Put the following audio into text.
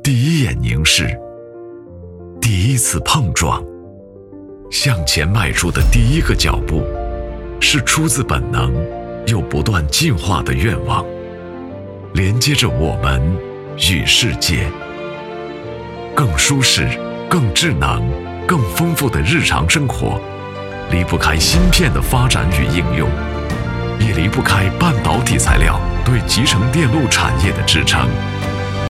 第一眼凝视，第一次碰撞，向前迈出的第一个脚步，是出自本能又不断进化的愿望，连接着我们与世界。更舒适、更智能、更丰富的日常生活，离不开芯片的发展与应用，也离不开半导体材料对集成电路产业的支撑。